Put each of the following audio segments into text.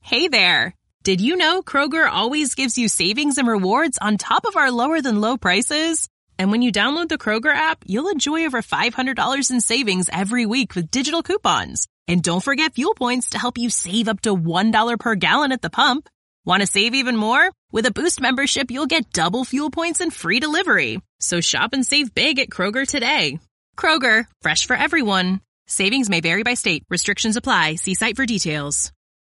Hey there! Did you know Kroger always gives you savings and rewards on top of our lower-than-low prices? And when you download the Kroger app, you'll enjoy over $500 in savings every week with digital coupons. And don't forget fuel points to help you save up to $1 per gallon at the pump. Want to save even more? With a Boost membership, you'll get double fuel points and free delivery. So shop and save big at Kroger today. Kroger, fresh for everyone. Savings may vary by state. Restrictions apply. See site for details.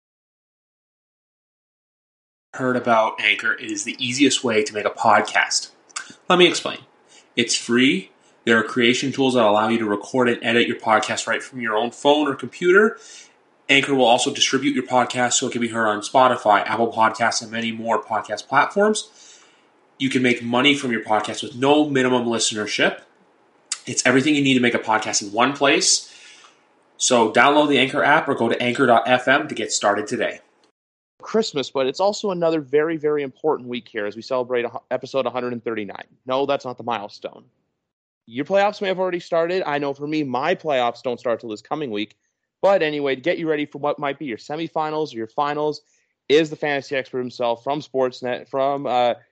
Heard about Anchor, it is the easiest way to make a podcast. Let me explain. It's free. There are creation tools that allow you to record and edit your podcast right from your own phone or computer. Anchor will also distribute your podcast so it can be heard on Spotify, Apple Podcasts, and many more podcast platforms. You can make money from your podcast with no minimum listenership. It's everything you need to make a podcast in one place. So download the Anchor app or go to anchor.fm to get started today. Christmas, but it's also another very, very important week here as we celebrate episode 139. No, that's not the milestone. Your playoffs may have already started. I know for me, my playoffs don't start till this coming week. But anyway, to get you ready for what might be your semifinals or your finals is the fantasy expert himself from Sportsnet, from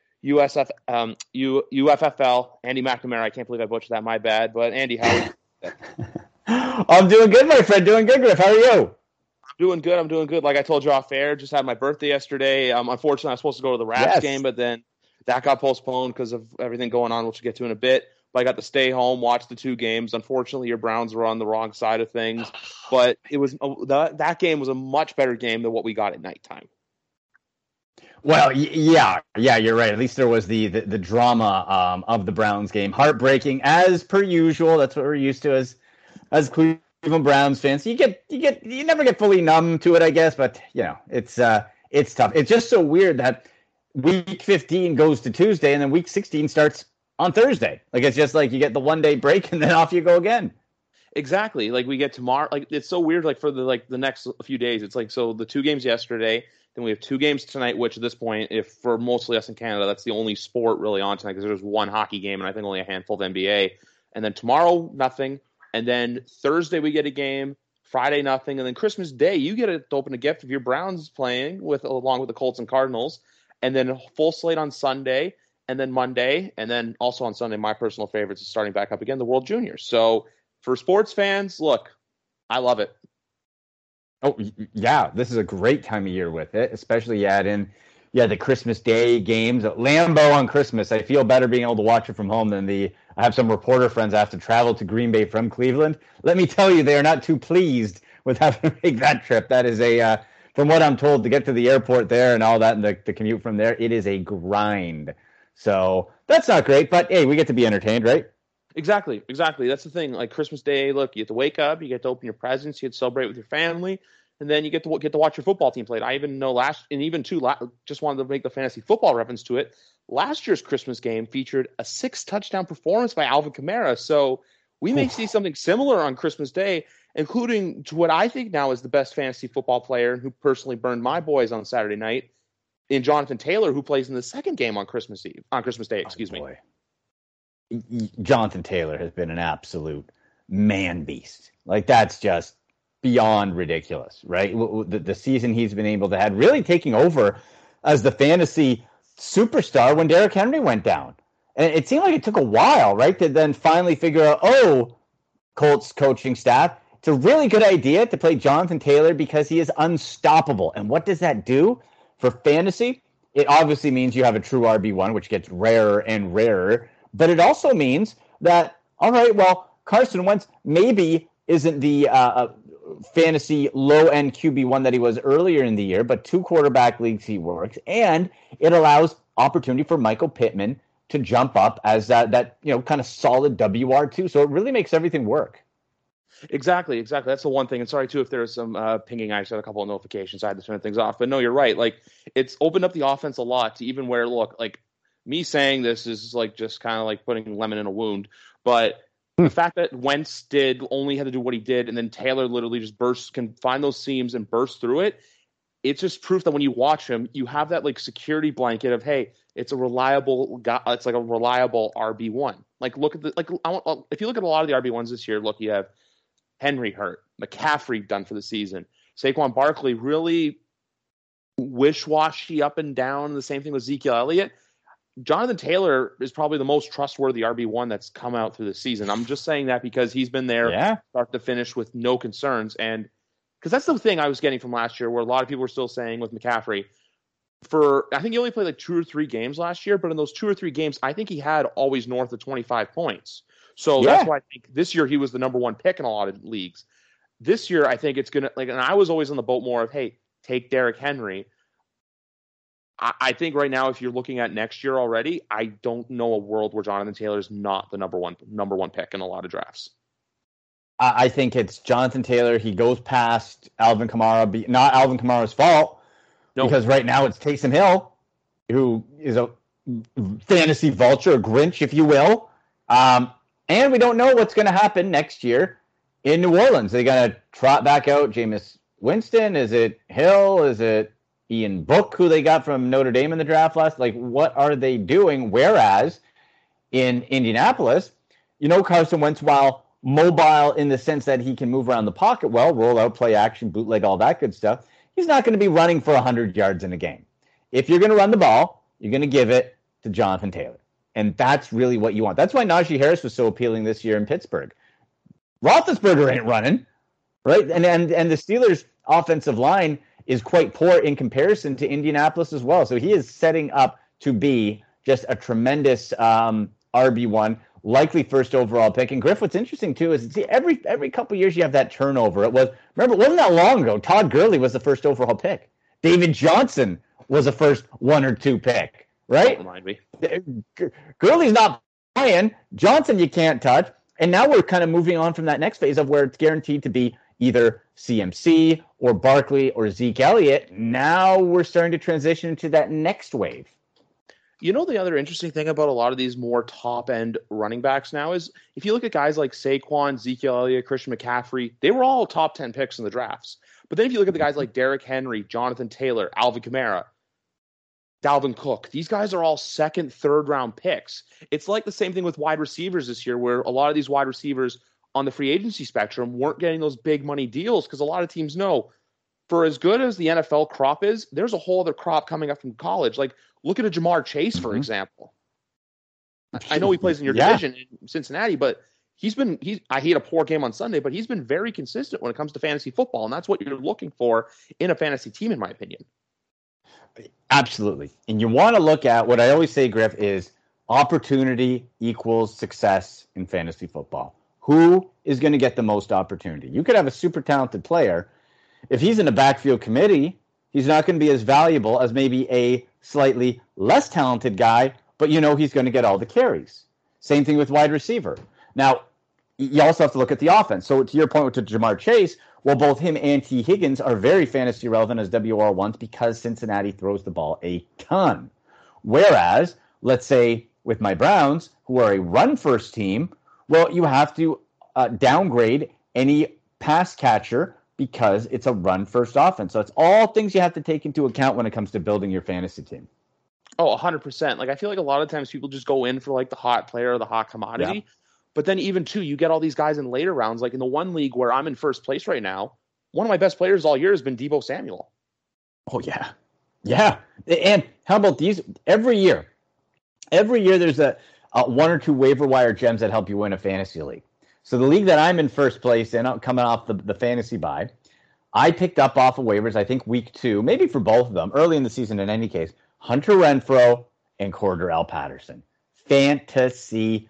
UFFL, Andy McNamara. I can't believe I butchered that. My bad. But Andy, how are you? I'm doing good, my friend. Doing good, Griff. How are you? I'm doing good. Like I told you off air, just had my birthday yesterday. Unfortunately, I was supposed to go to the Raps game, but then that got postponed because of everything going on, which we'll get to in a bit. But I got to stay home, watch the two games. Unfortunately, your Browns were on the wrong side of things, but it was that game was a much better game than what we got at nighttime. Well, yeah, you're right. At least there was the drama of the Browns game. Heartbreaking as per usual. That's what we're used to as Cleveland Browns fans. You never get fully numb to it, I guess, but you know, it's tough. It's just so weird that week 15 goes to Tuesday and then week 16 starts on Thursday. Like it's just like you get the 1 day break and then off you go again. Exactly. Like we get tomorrow. Like it's so weird. Like for the next few days, it's like so the two games yesterday. Then we have two games tonight, which at this point, if for mostly us in Canada, that's the only sport really on tonight because there's one hockey game and I think only a handful of NBA. And then tomorrow, nothing. And then Thursday we get a game, Friday nothing, and then Christmas Day you get to open a gift if your Browns playing along with the Colts and Cardinals, and then a full slate on Sunday, and then Monday, and then also on Sunday my personal favorites is starting back up again, the World Juniors. So for sports fans, look, I love it. Oh yeah, this is a great time of year with it, especially you add in the Christmas Day games, Lambeau on Christmas. I feel better being able to watch it from home than I have some reporter friends I have to travel to Green Bay from Cleveland. Let me tell you, they are not too pleased with having to make that trip. That is from what I'm told, to get to the airport there and all that and the commute from there, it is a grind. So that's not great, but hey, we get to be entertained, right? Exactly. That's the thing. Like Christmas Day, look, you get to wake up, you get to open your presents, you get to celebrate with your family, and then you get to watch your football team play. I even know just wanted to make the fantasy football reference to it. Last year's Christmas game featured a 6-touchdown performance by Alvin Kamara. So we may see something similar on Christmas Day, including to what I think now is the best fantasy football player who personally burned my boys on Saturday night in Jonathan Taylor, who plays in the second game on Christmas Day, excuse me. Jonathan Taylor has been an absolute man beast. Like that's just beyond ridiculous, right? The season he's been able to have, really taking over as the fantasy superstar when Derrick Henry went down. And it seemed like it took a while, right, to then finally figure out, Colts coaching staff, it's a really good idea to play Jonathan Taylor because he is unstoppable. And what does that do for fantasy? It obviously means you have a true RB1, which gets rarer and rarer. But it also means that, all right, well, Carson Wentz maybe isn't the fantasy low-end QB1 that he was earlier in the year, but 2 quarterback leagues he works, and it allows opportunity for Michael Pittman to jump up as that kind of solid WR2. So it really makes everything work. Exactly. That's the one thing. And sorry, too, if there's some pinging. I just had a couple of notifications. I had to turn things off. But no, you're right. Like, it's opened up the offense a lot to even where, look, like, me saying this is like just kind of like putting lemon in a wound. But the fact that Wentz only had to do what he did, and then Taylor literally just can find those seams and burst through it. It's just proof that when you watch him, you have that like security blanket of, hey, it's a reliable guy. It's like a reliable RB1. Like if you look at a lot of the RB1s this year, look, you have Henry hurt, McCaffrey done for the season, Saquon Barkley really wish-washy up and down. The same thing with Ezekiel Elliott. Jonathan Taylor is probably the most trustworthy RB1 that's come out through the season. I'm just saying that because he's been there start to finish with no concerns. And because that's the thing I was getting from last year, where a lot of people were still saying with McCaffrey, I think he only played like 2 or 3 games last year, but in those 2 or 3 games, I think he had always north of 25 points. So that's why I think this year he was the number 1 pick in a lot of leagues. This year, I think it's going to, and I was always on the boat more of, hey, take Derrick Henry. I think right now, if you're looking at next year already, I don't know a world where Jonathan Taylor is not the number one pick in a lot of drafts. I think it's Jonathan Taylor. He goes past Alvin Kamara. Not Alvin Kamara's fault, because right now it's Taysom Hill, who is a fantasy vulture, a Grinch, if you will. And we don't know what's going to happen next year in New Orleans. They're going to trot back out Jameis Winston. Is it Hill? Is it Ian Book, who they got from Notre Dame in the draft last? Like, what are they doing? Whereas in Indianapolis, Carson Wentz, while mobile in the sense that he can move around the pocket well, roll out, play action, bootleg, all that good stuff, he's not going to be running for 100 yards in a game. If you're going to run the ball, you're going to give it to Jonathan Taylor. And that's really what you want. That's why Najee Harris was so appealing this year in Pittsburgh. Roethlisberger ain't running, right? And the Steelers' offensive line is quite poor in comparison to Indianapolis as well. So he is setting up to be just a tremendous RB1, likely first overall pick. And Griff, what's interesting too is every couple years you have that turnover. It wasn't that long ago. Todd Gurley was the first overall pick. David Johnson was a first 1 or 2 pick, right? Don't remind me. Gurley's not playing. Johnson you can't touch. And now we're kind of moving on from that next phase of where it's guaranteed to be either CMC or Barkley or Zeke Elliott. Now we're starting to transition into that next wave. The other interesting thing about a lot of these more top-end running backs now is if you look at guys like Saquon, Ezekiel Elliott, Christian McCaffrey, they were all top 10 picks in the drafts. But then if you look at the guys like Derrick Henry, Jonathan Taylor, Alvin Kamara, Dalvin Cook, these guys are all 2nd, 3rd round picks. It's like the same thing with wide receivers this year, where a lot of these wide receivers on the free agency spectrum weren't getting those big money deals because a lot of teams know for as good as the NFL crop is, there's a whole other crop coming up from college. Like, look at a Jamar Chase, for example. I know he plays in your division in Cincinnati, but he had a poor game on Sunday, but he's been very consistent when it comes to fantasy football, and that's what you're looking for in a fantasy team, in my opinion. Absolutely. And you want to look at what I always say, Griff, is opportunity equals success in fantasy football. Who is going to get the most opportunity? You could have a super talented player. If he's in a backfield committee, he's not going to be as valuable as maybe a slightly less talented guy, but he's going to get all the carries. Same thing with wide receiver. Now, you also have to look at the offense. So to your point with Jamar Chase, well, both him and T. Higgins are very fantasy relevant as WR1s because Cincinnati throws the ball a ton. Whereas, let's say with my Browns, who are a run-first team, well, you have to downgrade any pass catcher because it's a run-first offense. So it's all things you have to take into account when it comes to building your fantasy team. Oh, 100%. Like, I feel like a lot of times people just go in for like the hot player or the hot commodity. Yeah. But then even too, you get all these guys in later rounds. Like in the one league where I'm in first place right now, one of my best players all year has been Deebo Samuel. Oh, yeah. Yeah. And how about these? Every year there's a 1 or 2 waiver wire gems that help you win a fantasy league. So the league that I'm in first place in, coming off the fantasy bye, I picked up off of waivers, I think week 2, maybe for both of them, early in the season in any case, Hunter Renfrow and Cordarrelle Patterson. Fantasy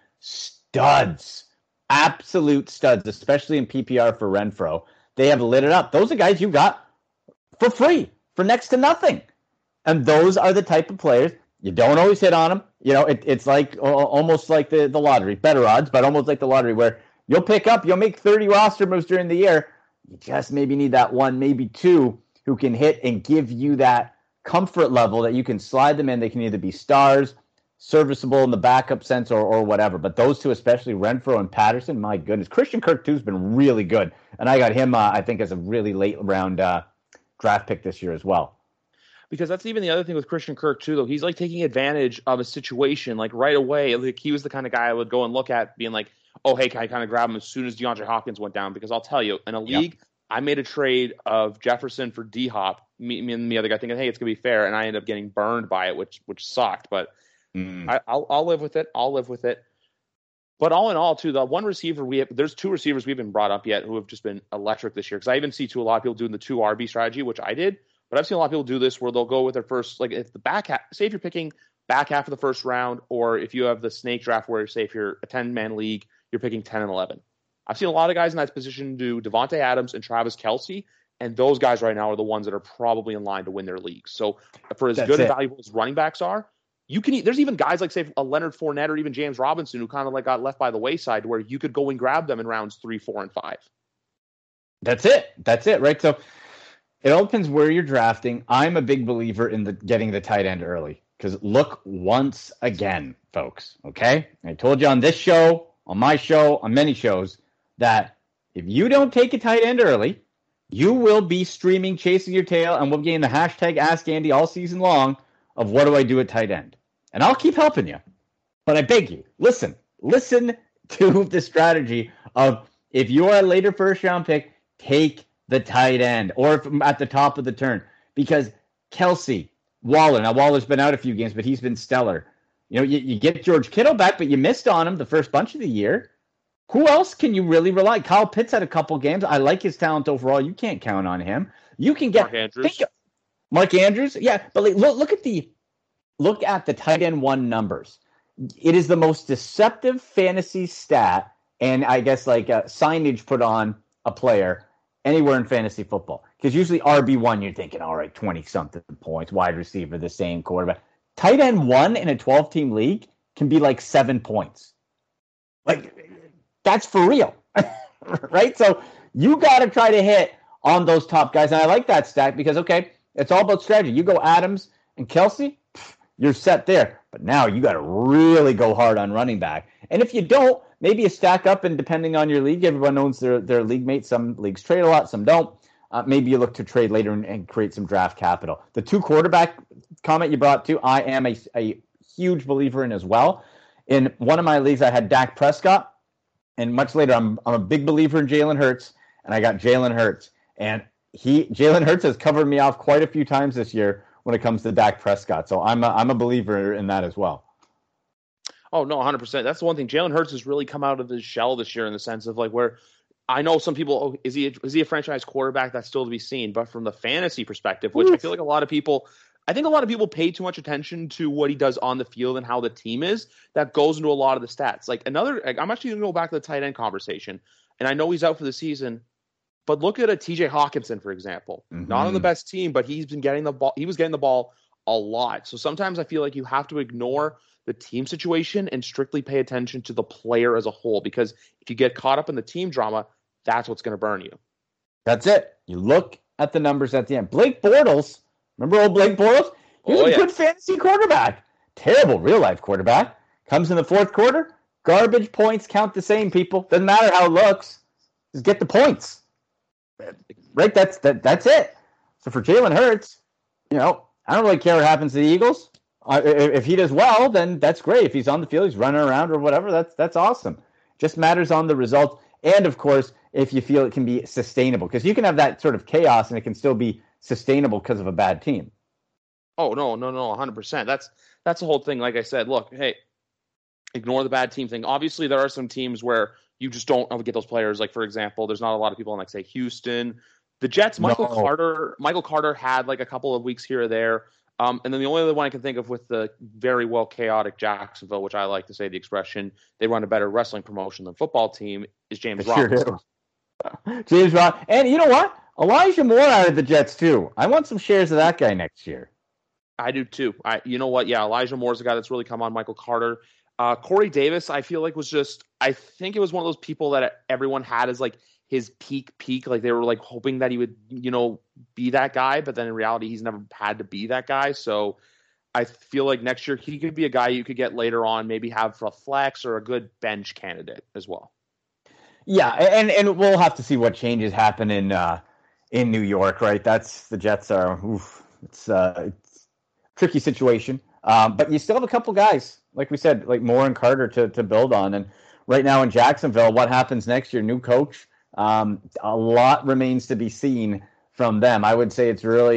studs. Absolute studs, especially in PPR for Renfrow. They have lit it up. Those are guys you got for free, for next to nothing. And those are the type of players, you don't always hit on them. It's like almost like the lottery. Better odds, but almost like the lottery where you'll make 30 roster moves during the year. You just maybe need that 1, maybe 2 who can hit and give you that comfort level that you can slide them in. They can either be stars, serviceable in the backup sense, or whatever. But those two, especially Renfrow and Patterson, my goodness. Christian Kirk, too, has been really good. And I got him, I think, as a really late round draft pick this year as well. Because that's even the other thing with Christian Kirk, too, though. He's like taking advantage of a situation like right away. Like he was the kind of guy I would go and look at being like, oh, hey, can I kind of grab him as soon as DeAndre Hopkins went down? Because I'll tell you, in a league, I made a trade of Jefferson for D-Hop me and the other guy thinking, hey, it's gonna be fair, and I ended up getting burned by it, which sucked. But I'll live with it. I'll live with it. But all in all, too, the one receiver there's two receivers we haven't brought up yet who have just been electric this year. Because I even see a lot of people doing the 2 RB strategy, which I did. But I've seen a lot of people do this where they'll go with their first, like if the back half, say if you're picking back half of the first round, or if you have the snake draft where, say, if you're a 10-man league, you're picking 10 and 11. I've seen a lot of guys in that position do Devontae Adams and Travis Kelce, and those guys right now are the ones that are probably in line to win their leagues. So for as good and valuable as running backs are, there's even guys like, say, a Leonard Fournette or even James Robinson who kind of like got left by the wayside where you could go and grab them in rounds 3, 4, and 5. That's it, right? So it all depends where you're drafting. I'm a big believer in getting the tight end early because look once again, folks, okay? I told you on this show, on my show, on many shows, that if you don't take a tight end early, you will be streaming, chasing your tail, and we'll be getting the hashtag Ask Andy all season long of what do I do at tight end. And I'll keep helping you. But I beg you, listen to the strategy of if you are a later first round pick, take the tight end or if at the top of the turn. Because Kelce, Waller, now Waller's been out a few games, but he's been stellar. You know, you get George Kittle back, but you missed on him the first bunch of the year. Who else can you really rely? Kyle Pitts had a couple games. I like his talent overall. You can't count on him. You can get Mark Andrews. Yeah, but look at the tight end one numbers. It is the most deceptive fantasy stat, and I guess like signage put on a player anywhere in fantasy football. Because usually RB1, you're thinking, all right, 20-something points, wide receiver, the same quarterback. Tight end 1 in a 12-team league can be like 7 points. Like, that's for real, right? So you got to try to hit on those top guys. And I like that stat because, okay, it's all about strategy. You go Adams and Kelce, you're set there. But now you got to really go hard on running back. And if you don't, maybe you stack up, and depending on your league, everyone owns their league mates. Some leagues trade a lot, some don't. Maybe you look to trade later and create some draft capital. The 2 quarterback comment you brought to, I am a huge believer in as well. In one of my leagues, I had Dak Prescott, and much later, I'm a big believer in Jalen Hurts, and I got Jalen Hurts. And Jalen Hurts has covered me off quite a few times this year when it comes to Dak Prescott. So I'm a believer in that as well. Oh, no, 100%. That's the one thing. Jalen Hurts has really come out of his shell this year in the sense of like where I know some people, is he a franchise quarterback? That's still to be seen. But from the fantasy perspective, which I feel like I think a lot of people pay too much attention to what he does on the field and how the team is. That goes into a lot of the stats. I'm actually going to go back to the tight end conversation. And I know he's out for the season, but look at a TJ Hawkinson, for example. Mm-hmm. Not on the best team, but he's been getting the ball. He was getting the ball a lot. So sometimes I feel like you have to ignore the team situation and strictly pay attention to the player as a whole. Because if you get caught up in the team drama, that's what's going to burn you. That's it. You look at the numbers at the end. Blake Bortles, remember old Blake Bortles? He was a good fantasy quarterback. Terrible real-life quarterback. Comes in the fourth quarter, garbage points count the same, people. Doesn't matter how it looks. Just get the points. Right? That's it. So for Jalen Hurts, I don't really care what happens to the Eagles. If he does well, then that's great. If he's on the field, he's running around or whatever, that's awesome. Just matters on the results. And, of course, if you feel it can be sustainable. Because you can have that sort of chaos and it can still be sustainable because of a bad team. Oh, no, 100%. That's the whole thing. Like I said, look, hey, ignore the bad team thing. Obviously, there are some teams where you just don't get those players. Like, for example, there's not a lot of people in, like, say, Houston. The Jets, Michael Carter had, like, a couple of weeks here or there. And then the only other one I can think of with the very well chaotic Jacksonville, which I like to say the expression, they run a better wrestling promotion than football team, is James Robinson. James Robinson. And you know what? Elijah Moore out of the Jets, too. I want some shares of that guy next year. I do, too. You know what? Yeah, Elijah Moore's the guy that's really come on. Michael Carter. Corey Davis, I feel like I think it was one of those people that everyone had as like his peak. Like they were like hoping that he would, be that guy, but then in reality, he's never had to be that guy. So I feel like next year he could be a guy you could get later on, maybe have for a flex or a good bench candidate as well. Yeah, and we'll have to see what changes happen in New York, right? The Jets are, it's a tricky situation. But you still have a couple guys, like we said, like Moore and Carter to build on. And right now in Jacksonville, what happens next year? New coach. A lot remains to be seen from them. I would say it's really,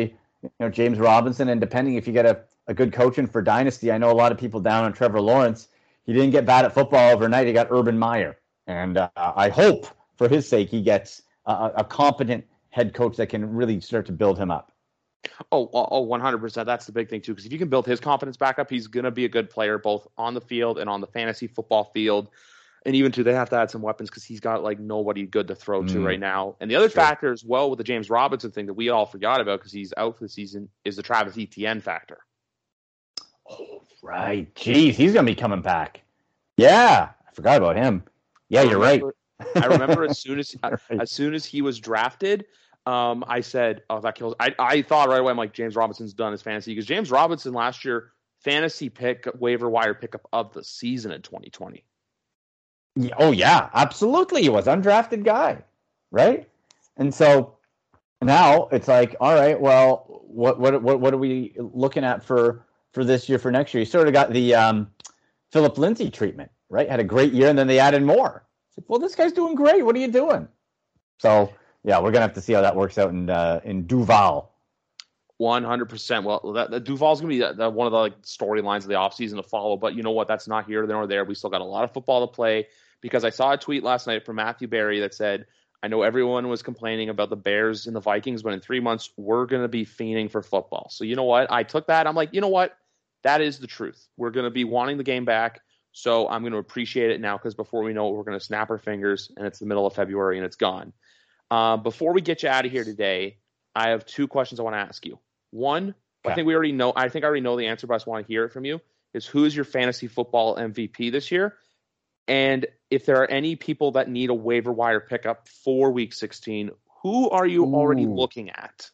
James Robinson, and depending if you get a good coaching for Dynasty, I know a lot of people down on Trevor Lawrence. He didn't get bad at football overnight. He got Urban Meyer. And I hope, for his sake, he gets a competent head coach that can really start to build him up. Oh, 100%. That's the big thing, too, because if you can build his confidence back up, he's going to be a good player both on the field and on the fantasy football field. And even, too, they have to add some weapons because he's got, nobody good to throw to right now. And the other factor as well with the James Robinson thing that we all forgot about because he's out for the season is the Travis Etienne factor. Oh, right. Jeez, he's going to be coming back. Yeah, I forgot about him. Yeah, you're right. I remember as soon as he was drafted, I said, "Oh, that kills." I thought right away, I'm like, James Robinson's done his fantasy because James Robinson last year fantasy waiver wire pickup of the season in 2020. Oh yeah, absolutely. He was undrafted guy, right? And so now it's like, all right, well, what are we looking at for this year, for next year? You sort of got the Philip Lindsay treatment, right? Had a great year, and then they added more. It's like, well, this guy's doing great. What are you doing? So yeah, we're gonna have to see how that works out in Duval. 100%. Well, that Duval's going to be one of the storylines of the offseason to follow. But you know what? That's not here nor there. We still got a lot of football to play because I saw a tweet last night from Matthew Berry that said, I know everyone was complaining about the Bears and the Vikings, but in 3 months, we're going to be fiending for football. So you know what? I took that. I'm like, you know what? That is the truth. We're going to be wanting the game back. So I'm going to appreciate it now because before we know it, we're going to snap our fingers and it's the middle of February and it's gone. Before we get you out of here today, I have 2 questions I want to ask you. One, okay. I think I already know the answer, but I just want to hear it from you, is who is your fantasy football MVP this year? And if there are any people that need a waiver wire pickup for week 16, who are you already looking at?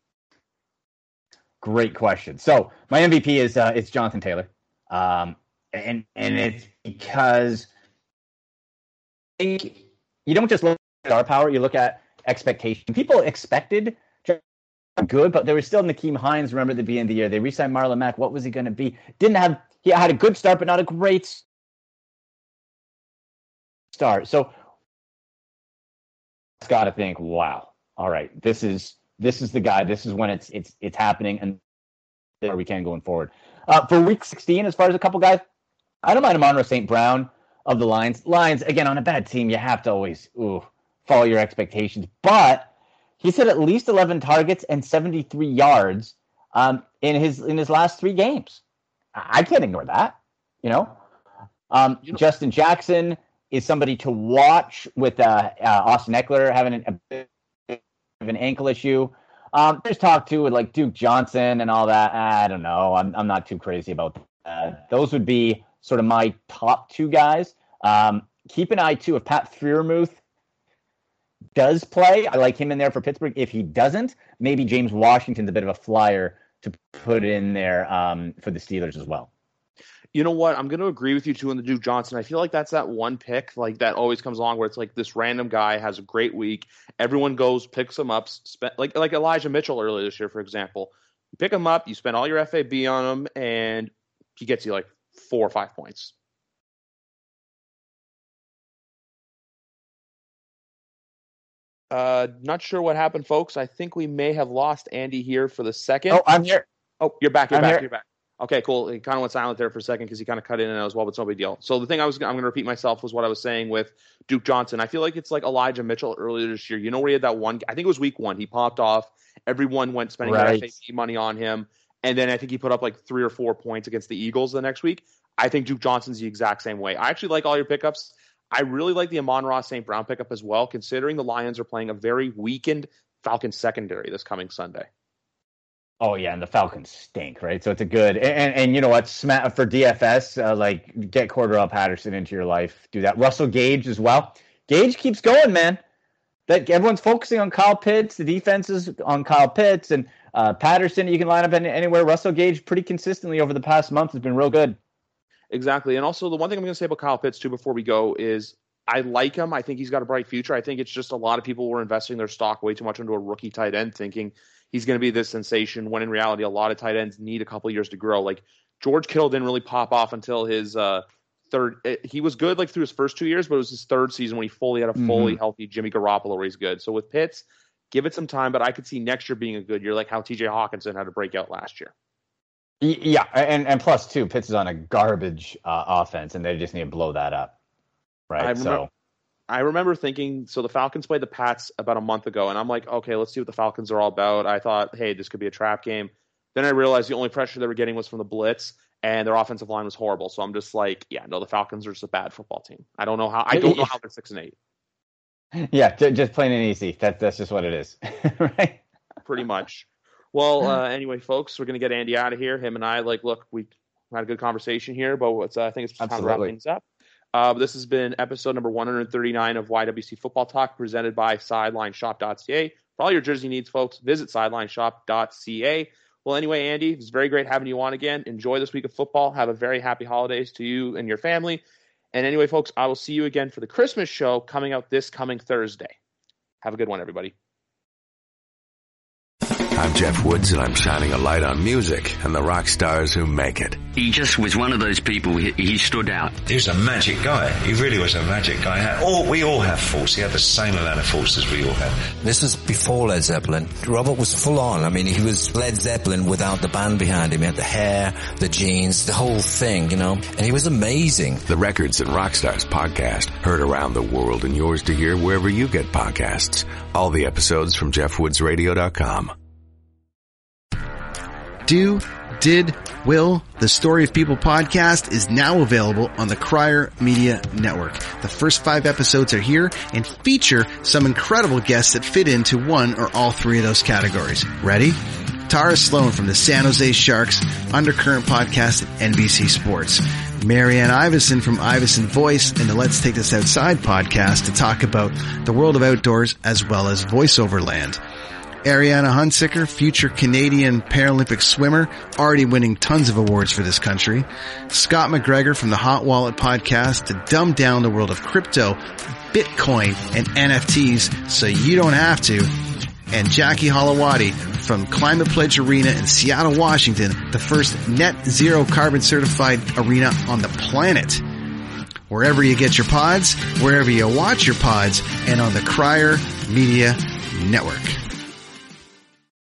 Great question. So my MVP is it's Jonathan Taylor. And it's because you don't just look at star power, you look at expectation. People expected good, but there was still Nakeem Hines. Remember at the beginning of the year, they re-signed Marlon Mack. What was he going to be? He had a good start, but not a great start. So it's got to think, wow, all right, this is the guy. This is when it's happening, and there we can going forward. For week 16, as far as a couple guys, I don't mind Amon-Ra St. Brown of the Lions. Lions, again, on a bad team, you have to always follow your expectations, but he's hit at least 11 targets and 73 yards in his last 3 games. I can't ignore that, Justin Jackson is somebody to watch with Austin Eckler having a bit of an ankle issue. There's talk too with like Duke Johnson and all that. I don't know. I'm not too crazy about that. Those would be sort of my top 2 guys. Keep an eye too if Pat Freiermuth does play. I like him in there for Pittsburgh. If he doesn't, maybe James Washington's a bit of a flyer to put in there for the Steelers as well. You know what? I'm going to agree with you too on the Duke Johnson. I feel like that's that one pick that always comes along where it's like this random guy has a great week. Everyone goes, picks him up, like Elijah Mitchell earlier this year, for example. You pick him up, you spend all your FAB on him, and he gets you like 4 or 5 points. Not sure what happened, folks. I think we may have lost Andy here for the second. Oh, I'm here. Oh, you're back. You're back. Okay, cool. He kind of went silent there for a second because he kind of cut in and out as well, but it's no big deal. So the thing I'm going to repeat myself was what I was saying with Duke Johnson. I feel like it's like Elijah Mitchell earlier this year. Where he had that one, I think it was week 1. He popped off. Everyone went spending their FAB money on him. And then I think he put up like 3 or 4 points against the Eagles the next week. I think Duke Johnson's the exact same way. I actually like all your pickups. I really like the Amon-Ra St. Brown pickup as well, considering the Lions are playing a very weakened Falcons secondary this coming Sunday. Oh, yeah, and the Falcons stink, right? So it's a good – and you know what? For DFS, get Cordarrelle Patterson into your life. Do that. Russell Gage as well. Gage keeps going, man. Everyone's focusing on Kyle Pitts. The defense is on Kyle Pitts. And Patterson, you can line up anywhere. Russell Gage pretty consistently over the past month has been real good. Exactly. And also the one thing I'm going to say about Kyle Pitts, too, before we go is I like him. I think he's got a bright future. I think it's just a lot of people were investing their stock way too much into a rookie tight end thinking he's going to be this sensation when in reality a lot of tight ends need a couple of years to grow. Like George Kittle didn't really pop off until his third. He was good through his first 2 years, but it was his third season when he fully had a fully healthy Jimmy Garoppolo where he's good. So with Pitts, Give it some time, but I could see next year being a good year, like how TJ Hawkinson had a breakout last year. Yeah, and plus, too, Pitts is on a garbage offense, and they just need to blow that up, right? I remember thinking, so the Falcons played the Pats about a month ago, and I'm like, okay, let's see what the Falcons are all about. I thought, hey, this could be a trap game. Then I realized the only pressure they were getting was from the blitz, and their offensive line was horrible. So I'm just like, yeah, no, the Falcons are just a bad football team. I don't know how they're 6-8. Yeah, just plain and easy. That's just what it is, right? Pretty much. Well, anyway, folks, we're going to get Andy out of here. Him and I, look, we had a good conversation here, but I think it's time to wrap things up. This has been episode number 139 of YWC Football Talk, presented by SidelineShop.ca. For all your jersey needs, folks, visit SidelineShop.ca. Well, anyway, Andy, it was very great having you on again. Enjoy this week of football. Have a very happy holidays to you and your family. And anyway, folks, I will see you again for the Christmas show coming out this coming Thursday. Have a good one, everybody. I'm Jeff Woods, and I'm shining a light on music and the rock stars who make it. He just was one of those people, he stood out. He was a magic guy. He really was a magic guy. We all have faults. He had the same amount of faults as we all have. This was before Led Zeppelin. Robert was full on. I mean, he was Led Zeppelin without the band behind him. He had the hair, the jeans, the whole thing, and he was amazing. The Records and Rockstars podcast, heard around the world and yours to hear wherever you get podcasts. All the episodes from JeffWoodsRadio.com. Do, Did, Will, the Story of People podcast is now available on the Crier Media Network. The first 5 episodes are here and feature some incredible guests that fit into one or all 3 of those categories. Ready? Tara Sloan from the San Jose Sharks Undercurrent podcast at NBC Sports. Marianne Iverson from Iverson Voice and the Let's Take This Outside podcast to talk about the world of outdoors as well as voiceover land. Ariana Hunsicker, future Canadian Paralympic swimmer, already winning tons of awards for this country. Scott McGregor from the Hot Wallet podcast to dumb down the world of crypto, Bitcoin, and NFTs so you don't have to. And Jackie Holowati from Climate Pledge Arena in Seattle, Washington, the first net zero carbon certified arena on the planet. Wherever you get your pods, wherever you watch your pods, and on the Crier Media Network.